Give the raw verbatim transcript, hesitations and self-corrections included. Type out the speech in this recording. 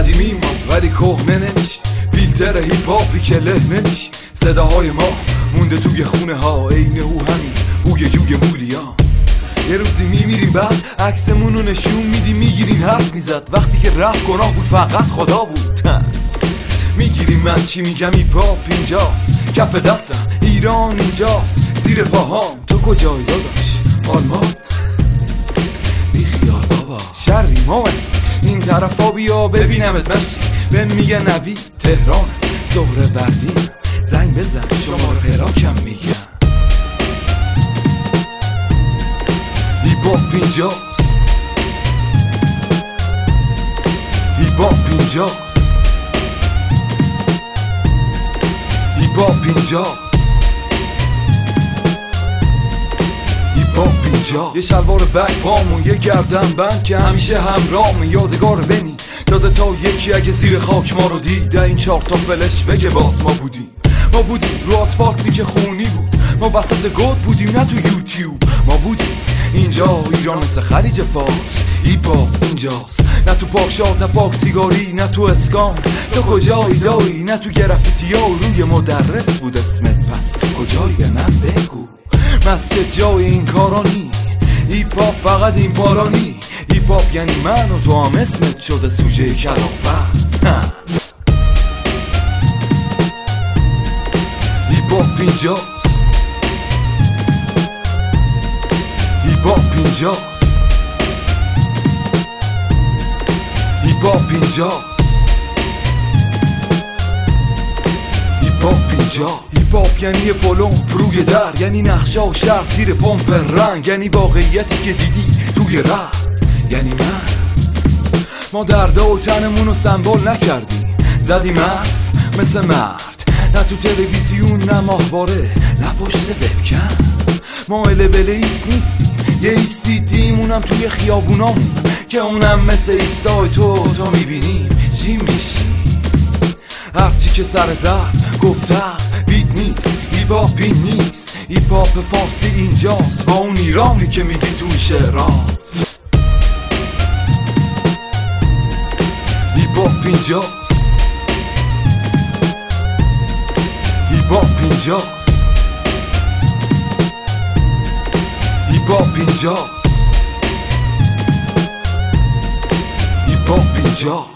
قدیمی ما ولی کهنه نمیشه، فیلتر هیپ هاپی که له نمیشه. صداهای ما مونده توی خونه ها، عین او همین بوی جوی مولیا. یه روزی میمیریم بعد عکسمونو نشون میدیم، میگیریم حرف میزد وقتی که رفت گناه بود فقط خدا بود. میگیریم من چی میگم، هیپ هاپ اینجاست، کف دستم ایران اینجاست، زیر پاهام تو کجایی داداش آلمان؟ بیخیال بابا شری ما هستی این طرفا، بیا ببینمت مشتی. بهم میگه نوی تهران زهره وردی، زنگ بزن شماره پراکم میگم. هیپ هاپ اینجاست، هیپ هاپ اینجاست، هیپ هاپ اینجاست، هیپ هاپ اینجاست. یه شلوار بک پامون یه گردن بند که همیشه همراهم، یادگار بنی داده تا یکی اگه زیر خاک ما رو دید این چهار تا فلش بگه باز ما بودیم. ما بودیم رو آسفالتی که خونی بود، ما وسط گود بودیم نه تو یوتیوب. ما بودیم اینجا ایران مثل خلیج فارس، هیپ هاپ اینجاست، نه تو پاکشاد نه پاک سیگاری نه تو اسکان. تو کجایی دایی؟ نه تو گرافیتی ها روی مدرس بود اسمت، پس کجایی به من بگو. مسجد جای این کارانی، هیپ هاپ فقط این پارانی. هیپ هاپ یعنی من و تو هم اسمت شده سوژه کلاغ‌بر. هیپ هاپ اینجاست، هیپ هاپ اینجاست، هیپ هاپ اینجاست، هیپ هاپ اینجا. هیپ هاپ یعنی پلومپ روی در، یعنی نقشا و شهر زیر پمپ رنگ، یعنی واقعیتی که دیدی توی رپ، یعنی من. ما درده و تنمون رو سمبل نکردیم، زدیم حرف مثل مرد، نه تو تلویزیون نه ماهواره نه پشت وبکم. ما البله ایست نیستیم، یه ایستیدیم اونم توی خیابونامون که اونم مثل ایستای تو تو میبینیم چی میشی. هرچی که سر زد گفتم بیت نیست، هیپ هاپ این نیست، هیپ هاپ فارسی اینجاست با اون ایرانی که میگی توی شعرات. هیپ هاپ اینجاست، هیپ هاپ اینجاست، هیپ هاپ اینجاست، هیپ هاپ اینجاست.